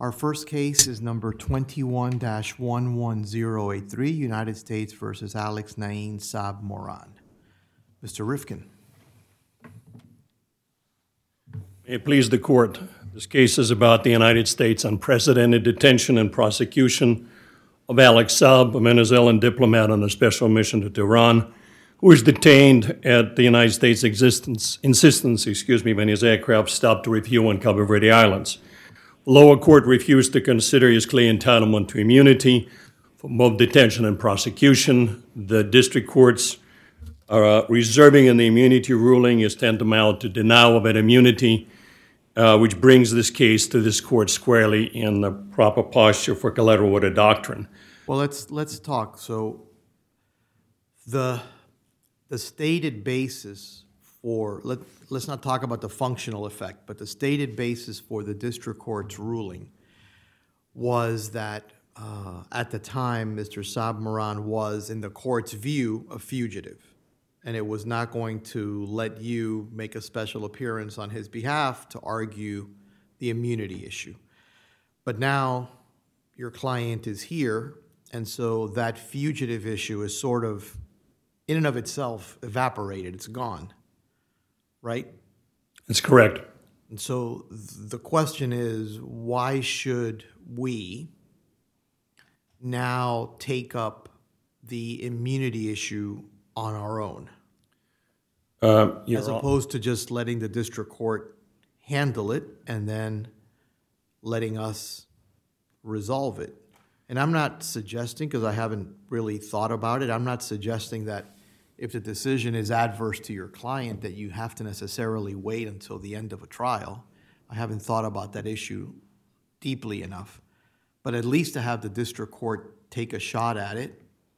Our first case is number 21-11083, United States versus Alex Nain Saab Moran. Mr. Rifkin. May it please the court. This case is about the United States' unprecedented detention and prosecution of Alex Saab, a Venezuelan diplomat on a special mission to Tehran, who was detained at the United States' insistence, when his aircraft stopped to refuel on Cabo Verde Islands. The lower court refused to consider his clear entitlement to immunity for both detention and prosecution. The district courts are reserving in the immunity ruling is tantamount to denial of that immunity, which brings this case to this court squarely in the proper posture for collateral order doctrine. Well, let's talk. So the stated basis for, let's not talk about the functional effect, but the stated basis for the district court's ruling was that at the time, Mr. Saab Moran was, in the court's view, a fugitive, and it was not going to let you make a special appearance on his behalf to argue the immunity issue. But now your client is here, and so that fugitive issue is sort of, in and of itself, evaporated. It's gone, right? That's correct. And so the question is, why should we now take up the immunity issue on our own, as opposed to just letting the district court handle it and then letting us resolve it? And I'm not suggesting, because I haven't really thought about it, I'm not suggesting that if the decision is adverse to your client that you have to necessarily wait until the end of a trial. I haven't thought about that issue deeply enough. But at least to have the district court take a shot at it,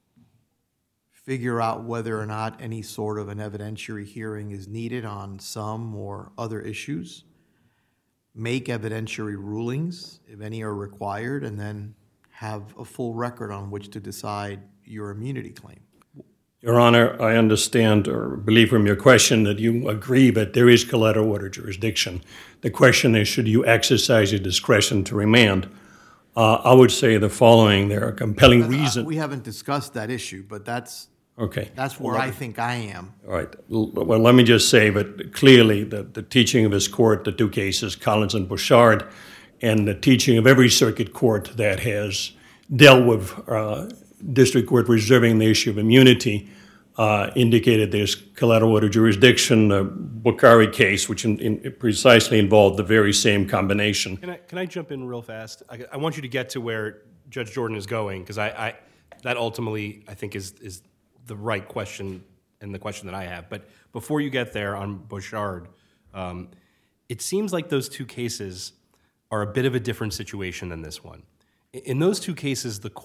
figure out whether or not any sort of an evidentiary hearing is needed on some or other issues, make evidentiary rulings, if any are required, and then have a full record on which to decide your immunity claim. Your Honor, I understand or believe from your question that you agree that there is collateral order jurisdiction. The question is, should you exercise your discretion to remand? I would say the following. There are compelling reasons. We haven't discussed that issue, but that's where I think I am. All right. Well, let me just say that clearly the teaching of this court, the two cases, Collins and Bouchard, and the teaching of every circuit court that has dealt with district court reserving the issue of immunity indicated there's collateral order jurisdiction. The Bukhari case, which precisely involved the very same combination. Can I jump in real fast? I want you to get to where Judge Jordan is going, because that ultimately I think is the right question and the question that I have. But before you get there on Bouchard, it seems like those two cases are a bit of a different situation than this one. In those two cases, the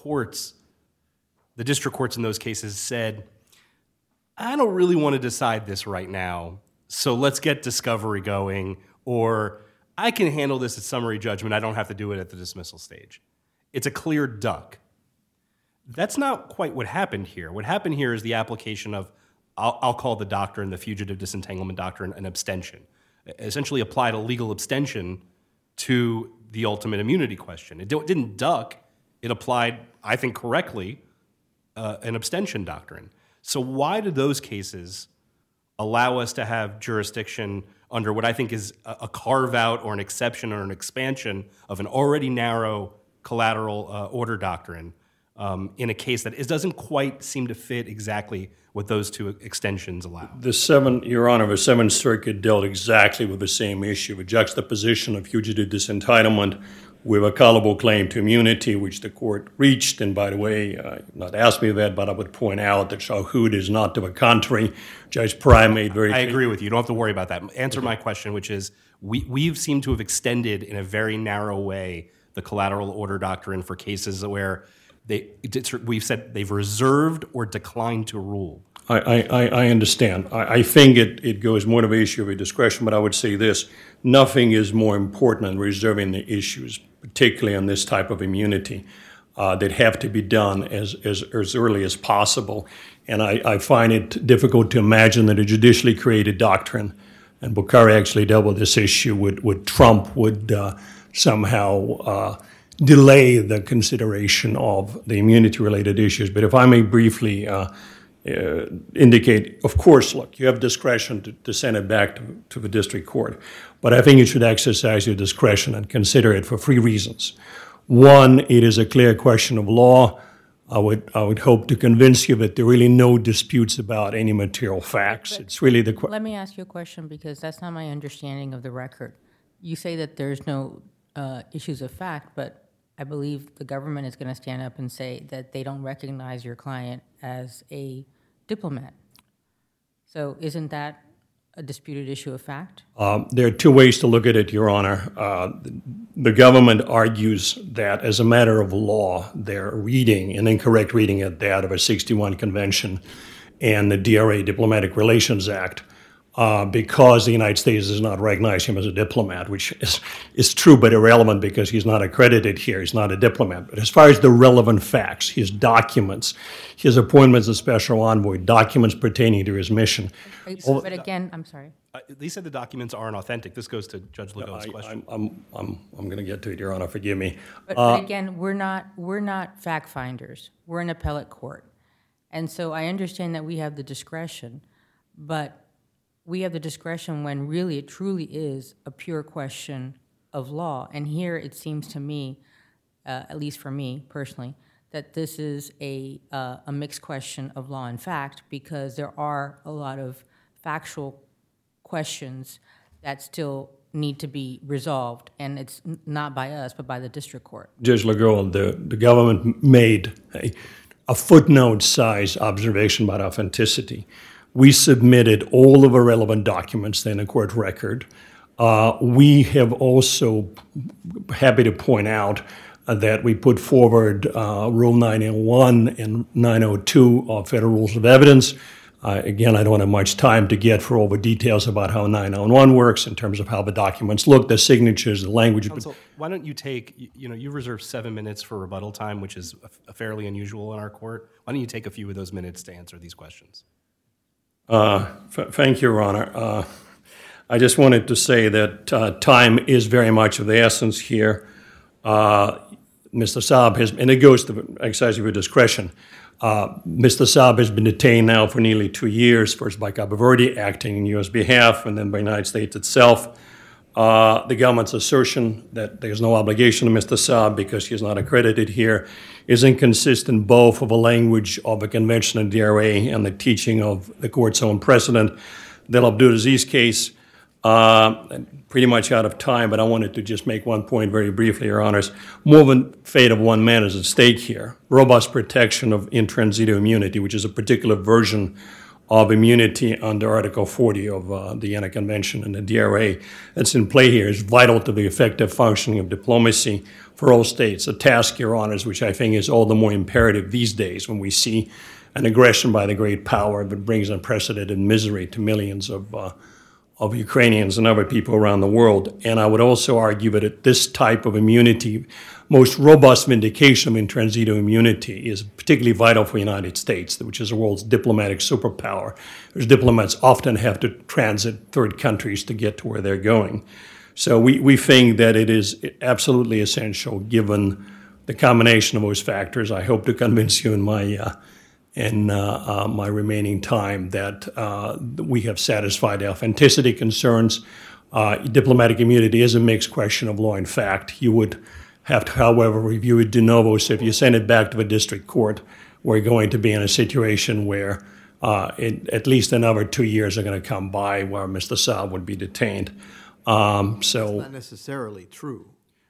district courts in those cases said, I don't really want to decide this right now, so let's get discovery going, or I can handle this at summary judgment. I don't have to do it at the dismissal stage. It's a clear duck. That's not quite what happened here. What happened here is the application of, I'll call the doctrine, the fugitive disentanglement doctrine, an abstention. Essentially applied a legal abstention to the ultimate immunity question. It didn't duck. It applied, I think correctly, an abstention doctrine. So why do those cases allow us to have jurisdiction under what I think is a carve-out or an exception or an expansion of an already narrow collateral order doctrine in a case that doesn't quite seem to fit exactly what those two extensions allow? Your Honor, the Seventh Circuit dealt exactly with the same issue, a juxtaposition of fugitive disentitlement with a culpable claim to immunity, which the court reached. And by the way, not asked me that, but I would point out that Shahud is not to the contrary. Judge Prime made very clear. I agree with you. You don't have to worry about that. Answer my question, which is, we've seemed to have extended in a very narrow way the collateral order doctrine for cases where we've said they've reserved or declined to rule. I understand. I think it goes more to the issue of a discretion, but I would say this. Nothing is more important than reserving the issues, particularly on this type of immunity, that have to be done as early as possible. And I find it difficult to imagine that a judicially created doctrine, and Bukhari actually dealt with this issue, would trump, would somehow delay the consideration of the immunity-related issues. But if I may briefly indicate, of course, look, you have discretion to send it back to the district court, but I think you should exercise your discretion and consider it for 3 reasons. One, it is a clear question of law. I would hope to convince you that there are really no disputes about any material facts. But it's really the let me ask you a question, because that's not my understanding of the record. You say that there's no issues of fact, but I believe the government is going to stand up and say that they don't recognize your client as a diplomat. So isn't that a disputed issue of fact? There are 2 ways to look at it, Your Honor. The government argues that as a matter of law, they're reading, an incorrect reading at that, of a 61 convention and the DRA Diplomatic Relations Act, because the United States does not recognize him as a diplomat, which is true but irrelevant because he's not accredited here. He's not a diplomat. But as far as the relevant facts, his documents, his appointments as special envoy, documents pertaining to his mission. But again, I'm sorry. They said the documents aren't authentic. This goes to Judge Legault's question. I'm going to get to it, Your Honor. Forgive me. But again, we're not fact finders. We're an appellate court. And so I understand that we have the discretion, but we have the discretion when really it truly is a pure question of law. And here it seems to me, at least for me personally, that this is a mixed question of law and fact, because there are a lot of factual questions that still need to be resolved, and it's not by us, but by the district court. Judge Legault, the government made a footnote-size observation about authenticity. We submitted all of the relevant documents in the court record. We have also, happy to point out, that we put forward Rule 901 and 902 of Federal Rules of Evidence. Again, I don't have much time to get for all the details about how 901 works in terms of how the documents look, the signatures, the language. Counsel, why don't you take, you reserve 7 minutes for rebuttal time, which is fairly unusual in our court. Why don't you take a few of those minutes to answer these questions? Thank you, Your Honor. I just wanted to say that time is very much of the essence here. Mr. Saab has, and it goes to the exercise of your discretion, Mr. Saab has been detained now for nearly 2 years, first by Cabo Verde, acting in U.S. behalf, and then by the United States itself. The government's assertion that there's no obligation to Mr. Saab because he is not accredited here is inconsistent both of the language of the Convention of DRA and the teaching of the court's own precedent. The Abdulaziz case, pretty much out of time, but I wanted to just make one point very briefly, Your Honors. More than fate of one man is at stake here. Robust protection of in transito immunity, which is a particular version of immunity under Article 40 of the Vienna Convention and the DRA that's in play here, is vital to the effective functioning of diplomacy for all states, a task, Your Honors, which I think is all the more imperative these days when we see an aggression by the great power that brings unprecedented misery to millions of Ukrainians and other people around the world. And I would also argue that at this type of immunity, most robust vindication of in transito immunity is particularly vital for the United States, which is the world's diplomatic superpower. As diplomats often have to transit third countries to get to where they're going. So we think that it is absolutely essential, given the combination of those factors. I hope to convince you in my remaining time that we have satisfied the authenticity concerns. Diplomatic immunity is a mixed question of law and fact. You would have to, however, review it de novo. So if you send it back to the district court, we're going to be in a situation where at least another 2 years are going to come by where Mr. Saab would be detained. That's not necessarily true.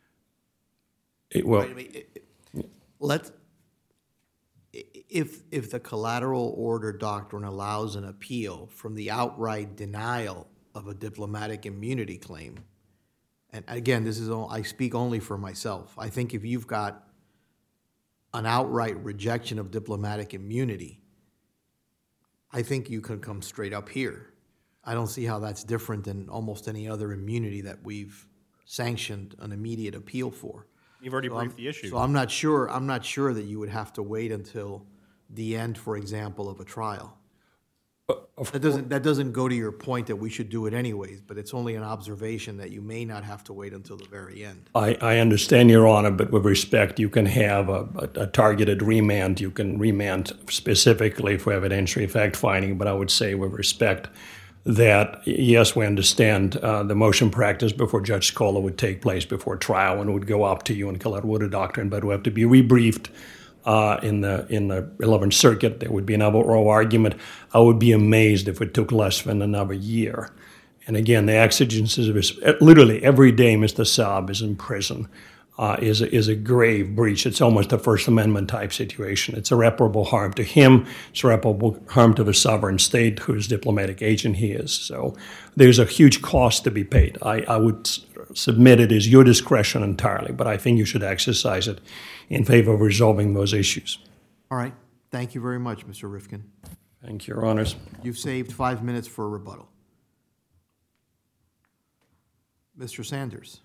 If the collateral order doctrine allows an appeal from the outright denial of a diplomatic immunity claim, and again, I speak only for myself. I think if you've got an outright rejection of diplomatic immunity, I think you can come straight up here. I don't see how that's different than almost any other immunity that we've sanctioned an immediate appeal for. You've already briefed the issue. So I'm not sure that you would have to wait until the end, for example, of a trial. That doesn't go to your point that we should do it anyways, but it's only an observation that you may not have to wait until the very end. I understand, Your Honor, but with respect, you can have a targeted remand. You can remand specifically for evidentiary fact-finding, but I would say with respect that, yes, we understand the motion practice before Judge Scola would take place before trial and would go up to you in collateral order doctrine, but we have to be rebriefed in the 11th Circuit. There would be another oral argument. I would be amazed if it took less than another year. And again, the exigencies of his, literally every day Mr. Saab is in prison is a grave breach. It's almost a First Amendment type situation. It's irreparable harm to him. It's irreparable harm to the sovereign state whose diplomatic agent he is. So there's a huge cost to be paid. I would submit it as your discretion entirely, but I think you should exercise it in favor of resolving those issues. All right. Thank you very much, Mr. Rifkin. Thank you, Your Honors. You've saved 5 minutes for a rebuttal. Mr. Sanders.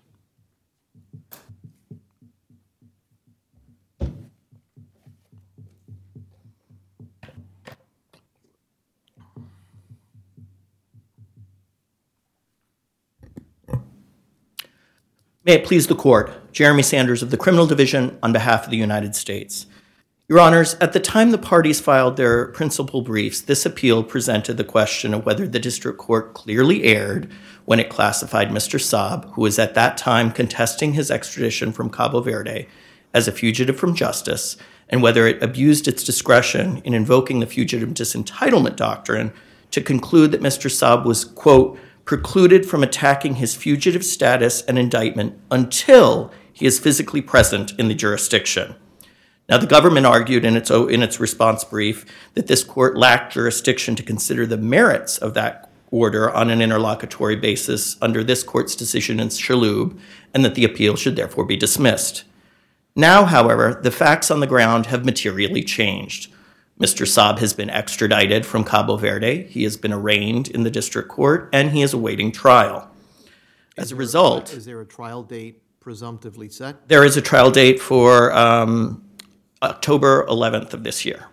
May it please the Court, Jeremy Sanders of the Criminal Division on behalf of the United States. Your Honors, at the time the parties filed their principal briefs, this appeal presented the question of whether the district court clearly erred when it classified Mr. Saab, who was at that time contesting his extradition from Cabo Verde, as a fugitive from justice, and whether it abused its discretion in invoking the fugitive disentitlement doctrine to conclude that Mr. Saab was, quote, precluded from attacking his fugitive status and indictment until he is physically present in the jurisdiction. Now, the government argued in its response brief that this court lacked jurisdiction to consider the merits of that order on an interlocutory basis under this court's decision in Shalhoub, and that the appeal should therefore be dismissed. Now, however, the facts on the ground have materially changed. Mr. Saab has been extradited from Cabo Verde, he has been arraigned in the district court, and he is awaiting trial. As a result... Is there a trial date presumptively set? There is a trial date for October 11th of this year.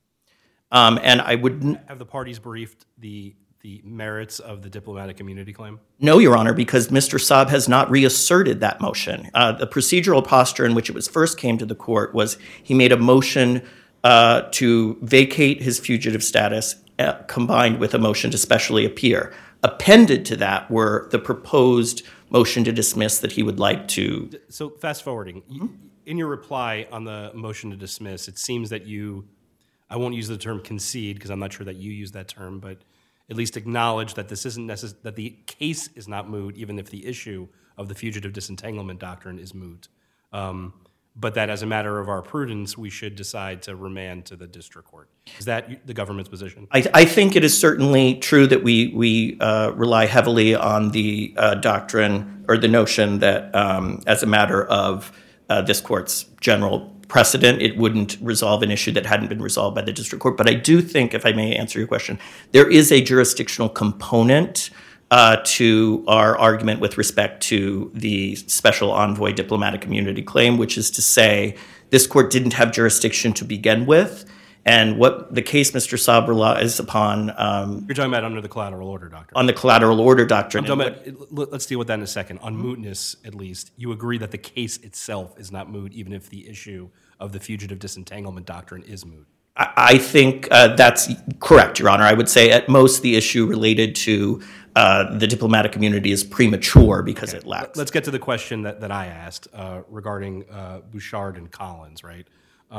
And I would... Have the parties briefed the merits of the diplomatic immunity claim? No, Your Honor, because Mr. Saab has not reasserted that motion. The procedural posture in which it was first came to the court was he made a motion to vacate his fugitive status combined with a motion to specially appear. Appended to that were the proposed motion to dismiss that he would like to... So fast forwarding, in your reply on the motion to dismiss, it seems that you, I won't use the term concede because I'm not sure that you use that term, but at least acknowledge that this isn't that the case is not moot, even if the issue of the fugitive disentanglement doctrine is moot. But that as a matter of our prudence, we should decide to remand to the district court. Is that the government's position? I think it is certainly true that we rely heavily on the doctrine or the notion that as a matter of this court's general precedent, it wouldn't resolve an issue that hadn't been resolved by the district court. But I do think, if I may answer your question, there is a jurisdictional component to our argument with respect to the special envoy diplomatic immunity claim, which is to say this court didn't have jurisdiction to begin with. And what the case Mr. Saab relies upon... You're talking about under the collateral order doctrine. On the collateral order doctrine. Let's deal with that in a second. On mootness, at least, you agree that the case itself is not moot, even if the issue of the fugitive disentanglement doctrine is moot. I think that's correct, Your Honor. I would say at most the issue related to the diplomatic immunity is premature because it lacks. Let's get to the question that I asked regarding Bouchard and Collins, right?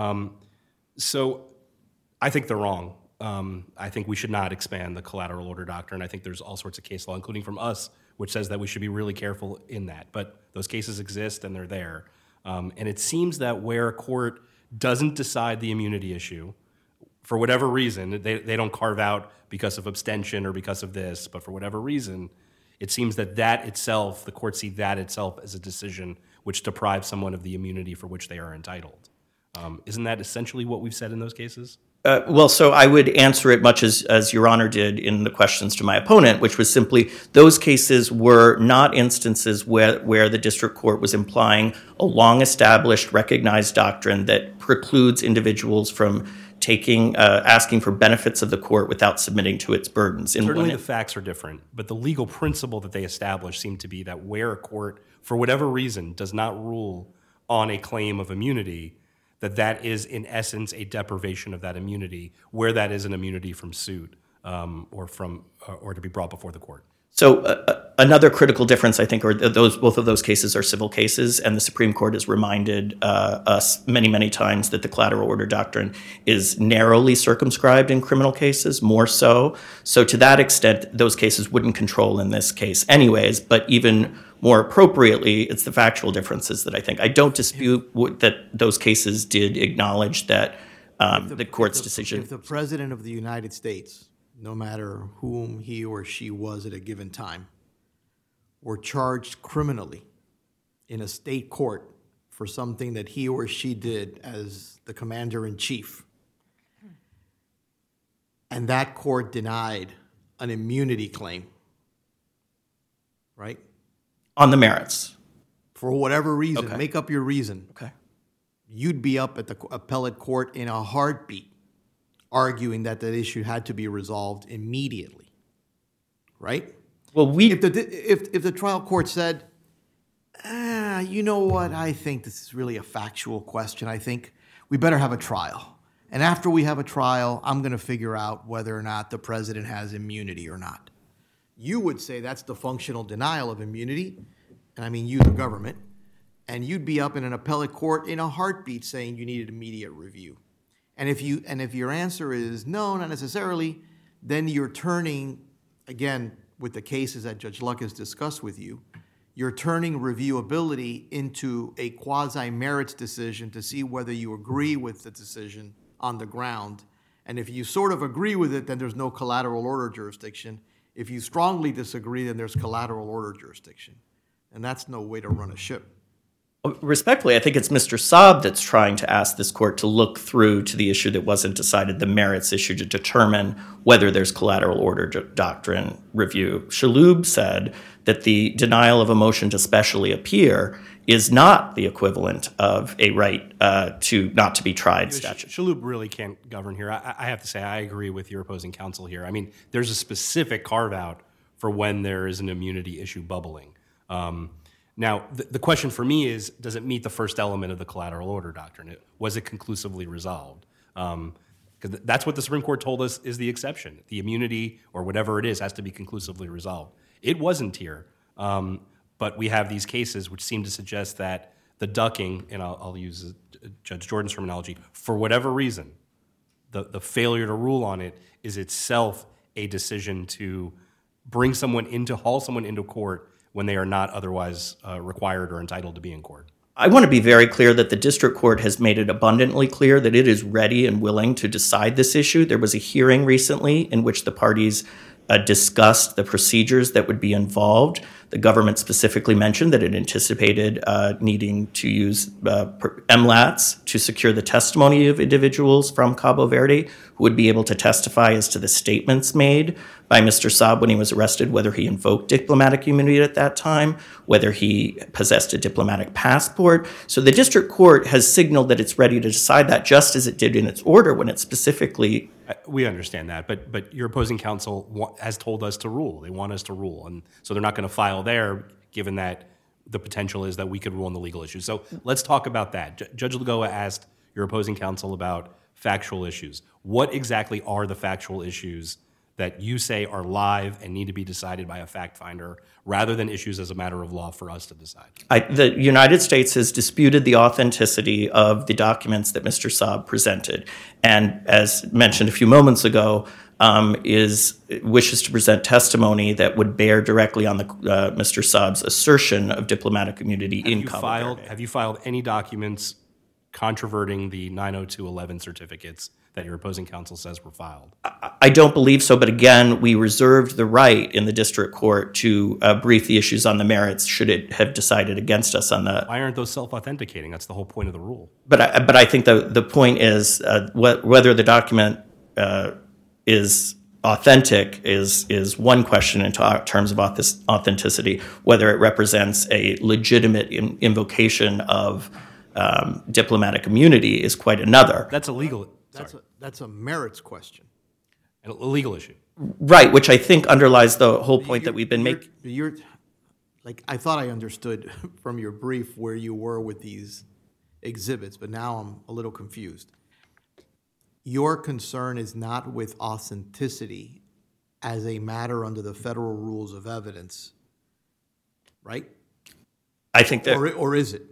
So I think they're wrong. I think we should not expand the collateral order doctrine. I think there's all sorts of case law, including from us, which says that we should be really careful in that. But those cases exist and they're there. And it seems that where a court doesn't decide the immunity issue, for whatever reason, they don't carve out because of abstention or because of this, but for whatever reason, it seems that itself, the courts see that itself as a decision which deprives someone of the immunity for which they are entitled. Isn't that essentially what we've said in those cases? Well, so I would answer it much as Your Honor did in the questions to my opponent, which was simply those cases were not instances where the district court was implying a long-established, recognized doctrine that precludes individuals from asking for benefits of the court without submitting to its burdens. Certainly the facts are different, but the legal principle that they establish seemed to be that where a court, for whatever reason, does not rule on a claim of immunity, that is in essence a deprivation of that immunity, where that is an immunity from suit or to be brought before the court. So another critical difference, I think, are both of those cases are civil cases, and the Supreme Court has reminded us many, many times that the collateral order doctrine is narrowly circumscribed in criminal cases, more so. So to that extent, those cases wouldn't control in this case anyways, but even more appropriately, it's the factual differences that I don't dispute that those cases did acknowledge that the court's decision. If the President of the United States, no matter whom he or she was at a given time, were charged criminally in a state court for something that he or she did as the commander-in-chief, and that court denied an immunity claim, right? On the merits. For whatever reason, Okay. make up your reason. Okay. You'd be up at the appellate court in a heartbeat arguing that issue had to be resolved immediately, right? Well, If the trial court said, you know what, I think this is really a factual question. I think we better have a trial. And after we have a trial, I'm going to figure out whether or not the president has immunity or not. You would say that's the functional denial of immunity, and I mean you, the government, and you'd be up in an appellate court in a heartbeat saying you needed immediate review. And if your answer is no, not necessarily, then you're turning, again, with the cases that Judge Luck has discussed with you, you're turning reviewability into a quasi-merits decision to see whether you agree with the decision on the ground. And if you sort of agree with it, then there's no collateral order jurisdiction. If you strongly disagree, then there's collateral order jurisdiction. And that's no way to run a ship. Respectfully, I think it's Mr. Saab that's trying to ask this court to look through to the issue that wasn't decided, the merits issue, to determine whether there's collateral order doctrine review. Shalhoub said that the denial of a motion to specially appear is not the equivalent of a right to not to be tried statute. Shalhoub really can't govern here. I have to say I agree with your opposing counsel here. I mean, there's a specific carve-out for when there is an immunity issue bubbling. Now, the question for me is, does it meet the first element of the collateral order doctrine? Was it conclusively resolved? Because that's what the Supreme Court told us is the exception. The immunity, or whatever it is, has to be conclusively resolved. It wasn't here, but we have these cases which seem to suggest that the ducking, and I'll use Judge Jordan's terminology, for whatever reason, the failure to rule on it is itself a decision to haul someone into court when they are not otherwise required or entitled to be in court. I want to be very clear that the district court has made it abundantly clear that it is ready and willing to decide this issue. There was a hearing recently in which the parties discussed the procedures that would be involved. The government specifically mentioned that it anticipated needing to use MLATs to secure the testimony of individuals from Cabo Verde who would be able to testify as to the statements made by Mr. Saab when he was arrested, whether he invoked diplomatic immunity at that time, whether he possessed a diplomatic passport. So the district court has signaled that it's ready to decide that, just as it did in its order when it specifically... We understand that, but your opposing counsel has told us to rule. They want us to rule, and so they're not going to file there, given that the potential is that we could rule on the legal issues. So let's talk about that. Judge Lagoa asked your opposing counsel about factual issues. What exactly are the factual issues that you say are live and need to be decided by a fact finder, rather than issues as a matter of law for us to decide? The United States has disputed the authenticity of the documents that Mr. Saab presented, and as mentioned a few moments ago, wishes to present testimony that would bear directly on Mr. Saab's assertion of diplomatic immunity in Cabo Verde. Have you filed any documents controverting the 902.11 certificates that your opposing counsel says were filed? I don't believe so, but again, we reserved the right in the district court to brief the issues on the merits should it have decided against us on the... Why aren't those self-authenticating? That's the whole point of the rule. But I think the point is whether the document is authentic is one question in terms of authenticity. Whether it represents a legitimate invocation of diplomatic immunity is quite another. That's a legal That's a merits question. A legal issue. Right, which I think underlies the whole point that we've been making. I thought I understood from your brief where you were with these exhibits, but now I'm a little confused. Your concern is not with authenticity as a matter under the federal rules of evidence, right? I think that, or is it?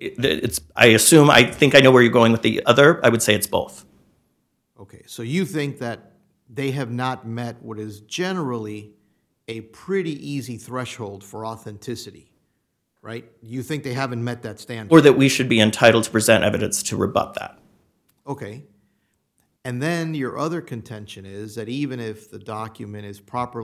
I think I know where you're going with the other. I would say it's both. Okay, so you think that they have not met what is generally a pretty easy threshold for authenticity, right? You think they haven't met that standard? Or that we should be entitled to present evidence to rebut that. Okay. And then your other contention is that even if the documents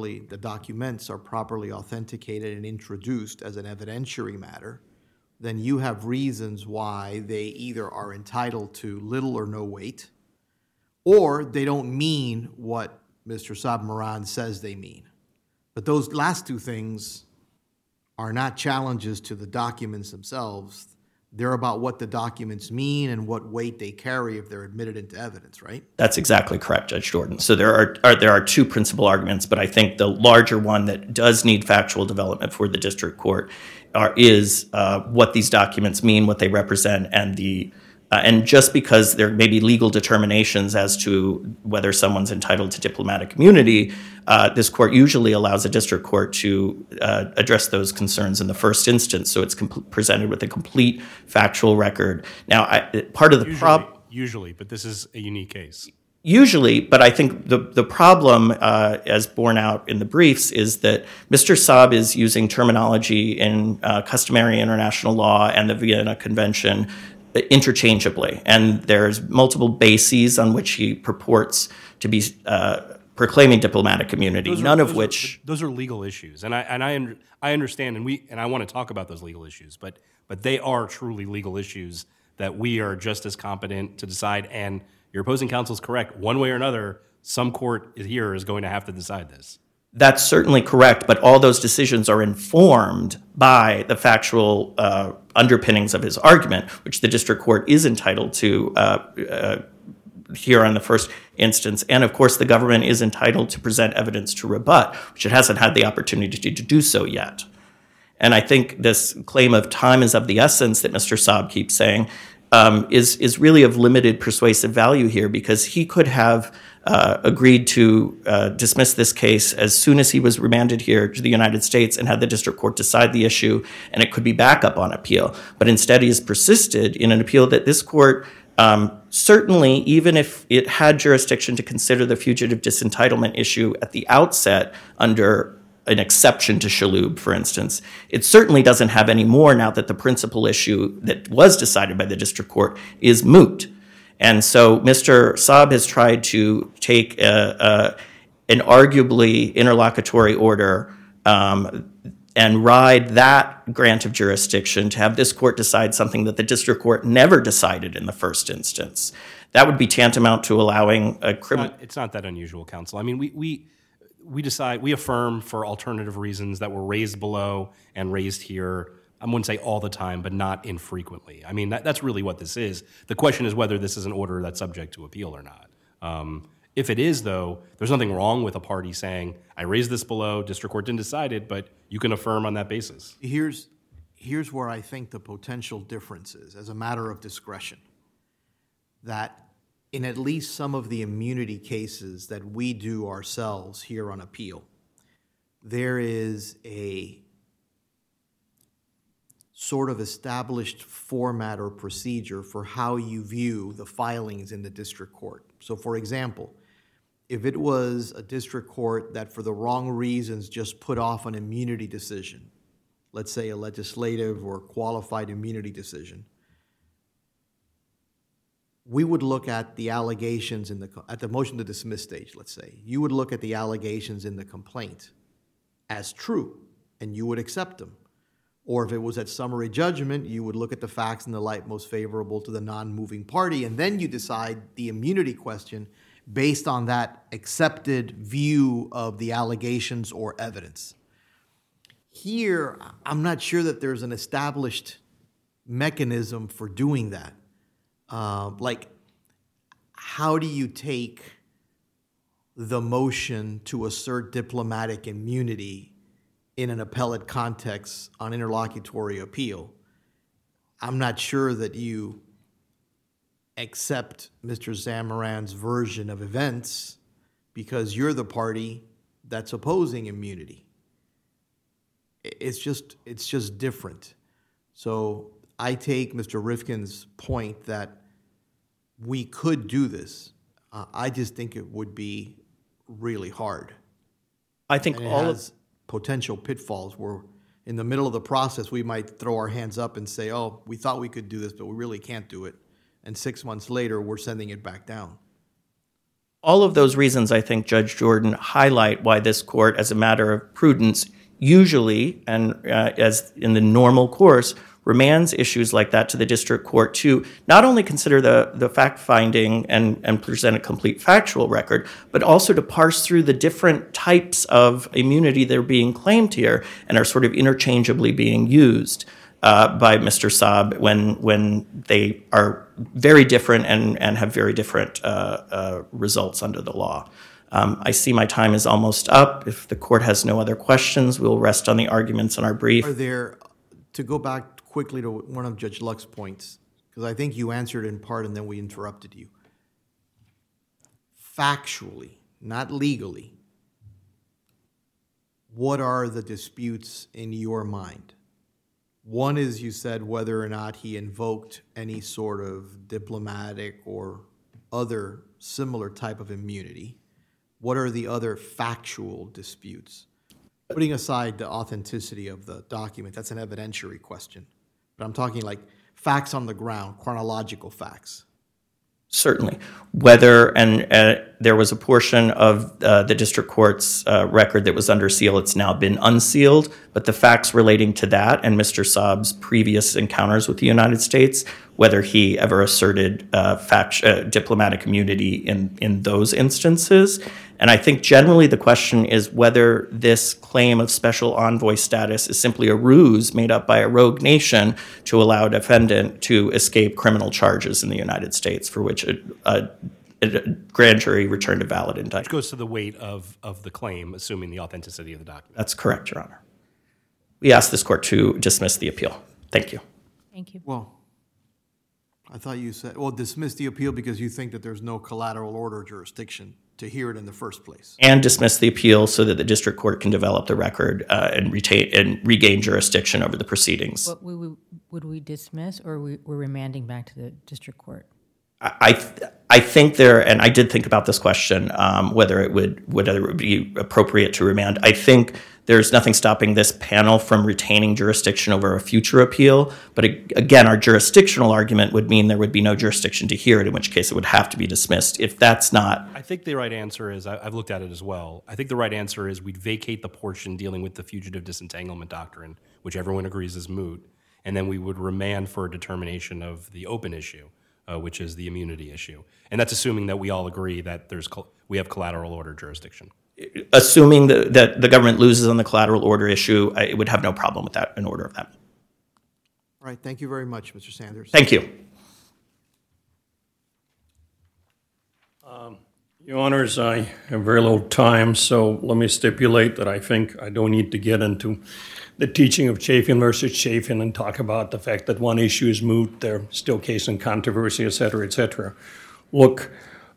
are properly authenticated and introduced as an evidentiary matter, then you have reasons why they either are entitled to little or no weight, or they don't mean what Mr. Saab Moran says they mean. But those last two things are not challenges to the documents themselves. They're about what the documents mean and what weight they carry if they're admitted into evidence, right? That's exactly correct, Judge Jordan. So there are two principal arguments, but I think the larger one that does need factual development for the district court is what these documents mean, what they represent, and just because there may be legal determinations as to whether someone's entitled to diplomatic immunity, this court usually allows a district court to address those concerns in the first instance, so it's presented with a complete factual record. Now, part of the problem... Usually, but this is a unique case. Usually, but I think the problem, as borne out in the briefs, is that Mr. Saab is using terminology in customary international law and the Vienna Convention interchangeably, and there's multiple bases on which he purports to be proclaiming diplomatic immunity. Those are legal issues, and I understand, and I want to talk about those legal issues, but they are truly legal issues that we are just as competent to decide. And your opposing counsel is correct. One way or another, some court here is going to have to decide this. That's certainly correct, but all those decisions are informed by the factual underpinnings of his argument, which the district court is entitled to hear on the first instance. And of course, the government is entitled to present evidence to rebut, which it hasn't had the opportunity to do so yet. And I think this claim of time is of the essence that Mr. Saab keeps saying is really of limited persuasive value here, because he could have agreed to dismiss this case as soon as he was remanded here to the United States and had the district court decide the issue, and it could be back up on appeal. But instead, he has persisted in an appeal that this court, certainly, even if it had jurisdiction to consider the fugitive disentitlement issue at the outset under an exception to Shalhoub, for instance, it certainly doesn't have any more now that the principal issue that was decided by the district court is moot. And so Mr. Saab has tried to take an arguably interlocutory order and ride that grant of jurisdiction to have this court decide something that the district court never decided in the first instance. That would be tantamount to allowing a criminal... It's not that unusual, counsel. I mean, we affirm for alternative reasons that were raised below and raised here. I wouldn't say all the time, but not infrequently. I mean, that's really what this is. The question is whether this is an order that's subject to appeal or not. If it is, though, there's nothing wrong with a party saying, I raised this below, district court didn't decide it, but you can affirm on that basis. Here's where I think the potential difference is, as a matter of discretion, that in at least some of the immunity cases that we do ourselves here on appeal, there is a sort of established format or procedure for how you view the filings in the district court. So, for example, if it was a district court that for the wrong reasons just put off an immunity decision, let's say a legislative or qualified immunity decision, we would look at the allegations at the motion to dismiss stage, let's say. You would look at the allegations in the complaint as true, and you would accept them. Or if it was at summary judgment, you would look at the facts in the light most favorable to the non-moving party, and then you decide the immunity question based on that accepted view of the allegations or evidence. Here, I'm not sure that there's an established mechanism for doing that. how do you take the motion to assert diplomatic immunity in an appellate context on interlocutory appeal? I'm not sure that you accept Mr. Zamaran's version of events because you're the party that's opposing immunity. It's just different. So I take Mr. Rifkin's point that we could do this. I just think it would be really hard. I think And it all of has potential pitfalls where in the middle of the process we might throw our hands up and say, oh, we thought we could do this, but we really can't do it. And 6 months later, we're sending it back down. all of those reasons, I think, Judge Jordan, highlight why this court, as a matter of prudence, usually, and as in the normal course, remands issues like that to the district court to not only consider the fact-finding and present a complete factual record, but also to parse through the different types of immunity that are being claimed here and are sort of interchangeably being used by Mr. Saab when they are very different and have very different results under the law. I see my time is almost up. If the court has no other questions, we'll rest on the arguments in our brief. Are there, to go back quickly to one of Judge Luck's points, because I think you answered in part and then we interrupted you. Factually, not legally, what are the disputes in your mind? One is, you said, whether or not he invoked any sort of diplomatic or other similar type of immunity. What are the other factual disputes? Putting aside the authenticity of the document, that's an evidentiary question. But I'm talking like facts on the ground, chronological facts. Certainly. Whether, and there was a portion of the district court's record that was under seal, it's now been unsealed, but the facts relating to that and Mr. Saab's previous encounters with the United States, whether he ever asserted diplomatic immunity in those instances. And I think generally the question is whether this claim of special envoy status is simply a ruse made up by a rogue nation to allow a defendant to escape criminal charges in the United States for which a grand jury returned a valid indictment. Which goes to the weight of the claim, assuming the authenticity of the document. That's correct, Your Honor. We ask this court to dismiss the appeal. Thank you. Thank you. Well, I thought you said, well, dismiss the appeal because you think that there's no collateral order jurisdiction to hear it in the first place. And dismiss the appeal so that the district court can develop the record and regain jurisdiction over the proceedings. What would we dismiss, or we're remanding back to the district court? I think there, and I did think about this question, whether it would be appropriate to remand. I think there's nothing stopping this panel from retaining jurisdiction over a future appeal. But again, our jurisdictional argument would mean there would be no jurisdiction to hear it, in which case it would have to be dismissed. If that's not... I think the right answer is, I've looked at it as well, I think the right answer is we'd vacate the portion dealing with the fugitive disentanglement doctrine, which everyone agrees is moot, and then we would remand for a determination of the open issue, which is the immunity issue. And that's assuming that we all agree that we have collateral order jurisdiction. Assuming that the government loses on the collateral order issue, it would have no problem with that, an order of that. All right, thank you very much, Mr. Sanders. Thank you. Your Honors, I have very little time, so let me stipulate that I think I don't need to get into the teaching of Chafin versus Chafin and talk about the fact that one issue is moot, there's still case and controversy, et cetera, et cetera. Look,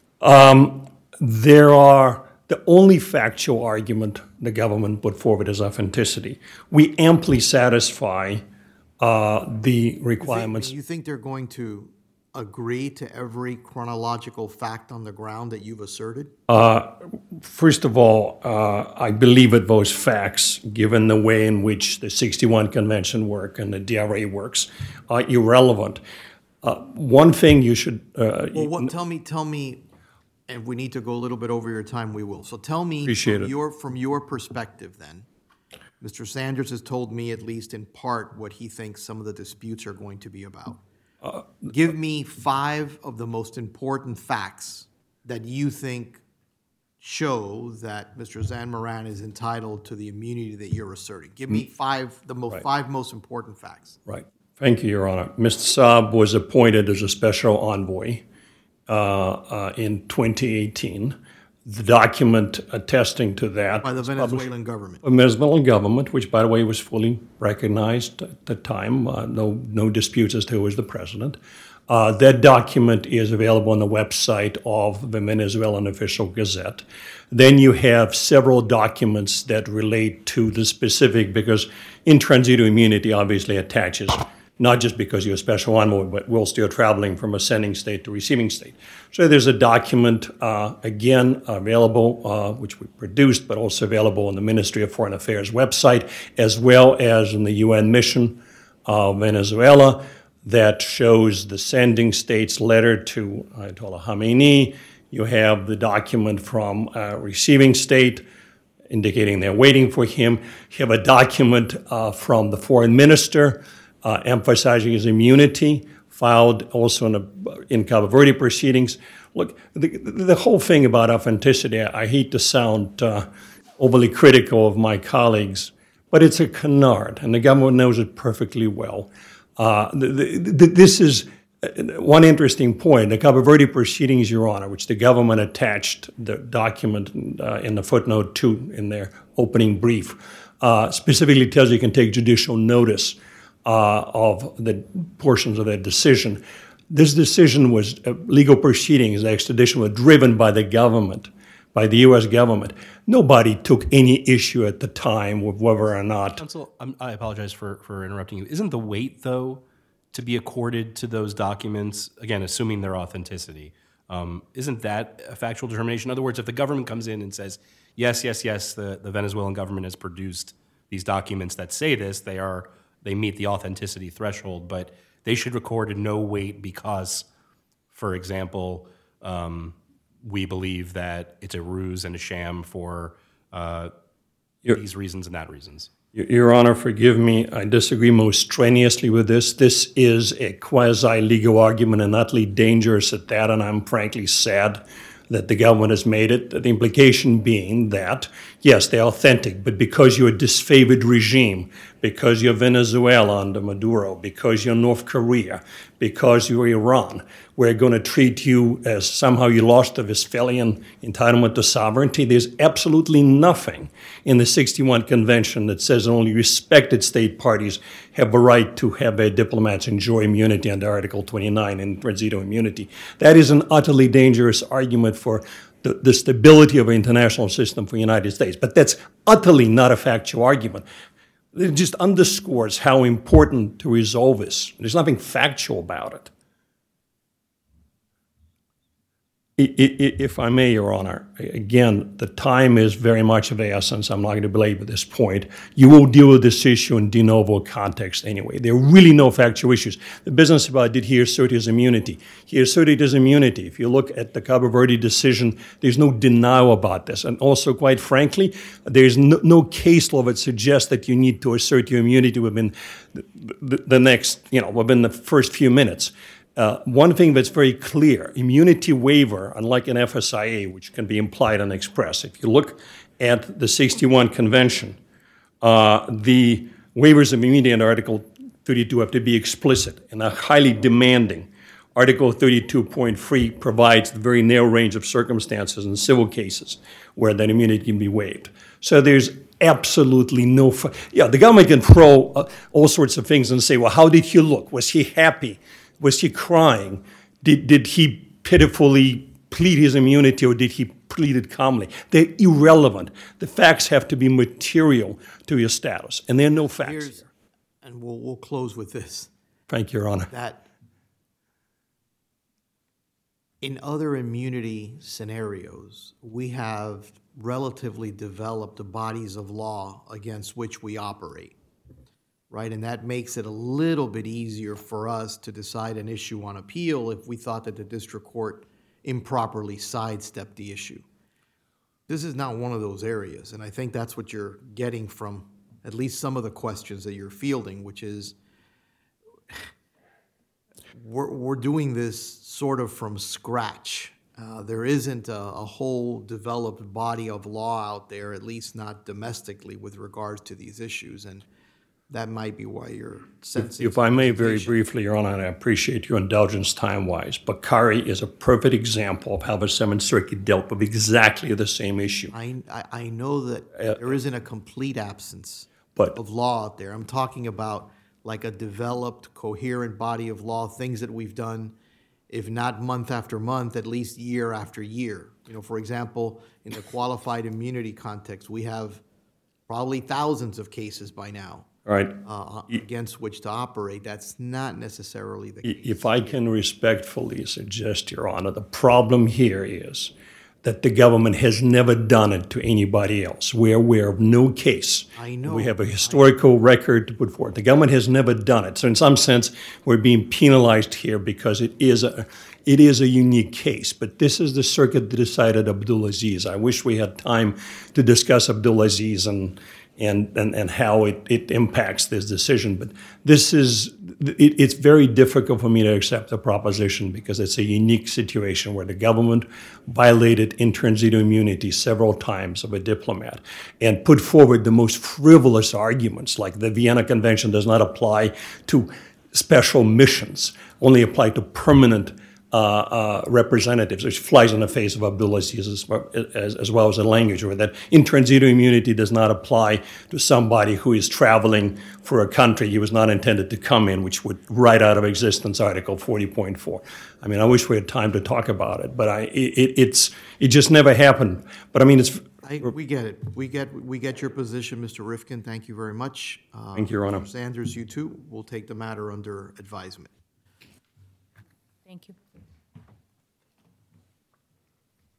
the only factual argument the government put forward is authenticity. We amply satisfy the requirements. You think they're going to agree to every chronological fact on the ground that you've asserted? First of all, I believe that those facts, given the way in which the 61 Convention work and the DRA works, are irrelevant. One thing you should... tell me, and if we need to go a little bit over your time, we will. So tell me, from your perspective then, Mr. Sanders has told me, at least in part, what he thinks some of the disputes are going to be about. Give me 5 of the most important facts that you think show that Mr. Zamaran is entitled to the immunity that you're asserting. Give me 5 most important facts. Right. Thank you, Your Honor. Mr. Saab was appointed as a special envoy in 2018. The document attesting to that By the Venezuelan government. the Venezuelan government, which, by the way, was fully recognized at the time, no disputes as to who was the president. That document is available on the website of the Venezuelan Official Gazette. Then you have several documents that relate to the specific, because in transito immunity obviously attaches not just because you're a special envoy, but whilst you're traveling from a sending state to receiving state. So there's a document, again, available, which we produced, but also available on the Ministry of Foreign Affairs website, as well as in the UN mission of Venezuela, that shows the sending state's letter to Ayatollah Khamenei. You have the document from receiving state indicating they're waiting for him. You have a document from the foreign minister emphasizing his immunity, filed also in Cabo Verde proceedings. Look, the whole thing about authenticity, I hate to sound overly critical of my colleagues, but it's a canard, and the government knows it perfectly well. This is one interesting point. The Cabo Verde proceedings, Your Honor, which the government attached the document in the footnote 2 in their opening brief, specifically tells you can take judicial notice of the portions of that decision. This decision was legal proceedings. The extradition was driven by the government, by the U.S. government. Nobody took any issue at the time with whether or not. Counsel, I apologize for interrupting you. Isn't the weight, though, to be accorded to those documents, again, assuming their authenticity, isn't that a factual determination? In other words, if the government comes in and says, yes, the Venezuelan government has produced these documents that say this, they meet the authenticity threshold, but they should record no weight because, for example, we believe that it's a ruse and a sham for these reasons and that reasons. Your Honor, forgive me, I disagree most strenuously with this. This is a quasi-legal argument and utterly dangerous at that, and I'm frankly sad that the government has made it. The implication being that, yes, they're authentic, but because you're a disfavored regime, because you're Venezuela under Maduro, because you're North Korea, because you're Iran, we're going to treat you as somehow you lost the Westphalian entitlement to sovereignty. There's absolutely nothing in the 61 Convention that says only respected state parties have a right to have their diplomats enjoy immunity under Article 29 in transito immunity. That is an utterly dangerous argument for the stability of an international system for the United States. But that's utterly not a factual argument. It just underscores how important to resolve this. There's nothing factual about it. If I may, Your Honor, again, the time is very much of the essence. I'm not going to belabor this point. You will deal with this issue in de novo context anyway. There are really no factual issues. The business about did he assert his immunity? He asserted his immunity. If you look at the Cabo Verde decision, there's no denial about this. And also, quite frankly, there's no case law that suggests that you need to assert your immunity within the next, within the first few minutes. One thing that's very clear, immunity waiver, unlike an FSIA, which can be implied and expressed, if you look at the 61 Convention, the waivers of immunity under Article 32 have to be explicit and are highly demanding. Article 32.3 provides the very narrow range of circumstances in civil cases where that immunity can be waived. So there's absolutely no... the government can throw all sorts of things and say, well, how did he look? Was he happy? Was he crying? Did he pitifully plead his immunity, or did he plead it calmly? They're irrelevant. The facts have to be material to your status, and there are no facts here. And we'll close with this. Thank you, Your Honor. That in other immunity scenarios, we have relatively developed bodies of law against which we operate. Right, and that makes it a little bit easier for us to decide an issue on appeal if we thought that the district court improperly sidestepped the issue. This is not one of those areas, and I think that's what you're getting from at least some of the questions that you're fielding, which is we're doing this sort of from scratch. There isn't a whole developed body of law out there, at least not domestically, with regards to these issues, and that might be why you're sensing. If I may very briefly, Your Honor, and I appreciate your indulgence time-wise, Bakari is a perfect example of how the Seventh Circuit dealt with exactly the same issue. I know that there isn't a complete absence But- of law out there. I'm talking about like a developed, coherent body of law, things that we've done, if not month after month, at least year after year. You know, for example, in the qualified immunity context, we have probably thousands of cases by now. Right? Against which to operate. That's not necessarily the case. If I can respectfully suggest, Your Honor, the problem here is that the government has never done it to anybody else. We're aware of no case. I know. We have a historical record to put forth. The government has never done it. So in some sense, we're being penalized here because it is a unique case. But this is the circuit that decided Abdulaziz. I wish we had time to discuss Abdulaziz and how it impacts this decision. But it's very difficult for me to accept the proposition because it's a unique situation where the government violated in transitu immunity several times of a diplomat and put forward the most frivolous arguments, like the Vienna Convention does not apply to special missions, only apply to permanent representatives, which flies in the face of Abdulaziz as well as the language, or that intransitive immunity does not apply to somebody who is traveling for a country he was not intended to come in, which would write out of existence Article 40.4. I mean, I wish we had time to talk about it, but it just never happened. But I mean, we get it. We get your position, Mr. Rifkin. Thank you very much. Thank you, Your Honor. Mr. Sanders, you too. We'll take the matter under advisement. Thank you.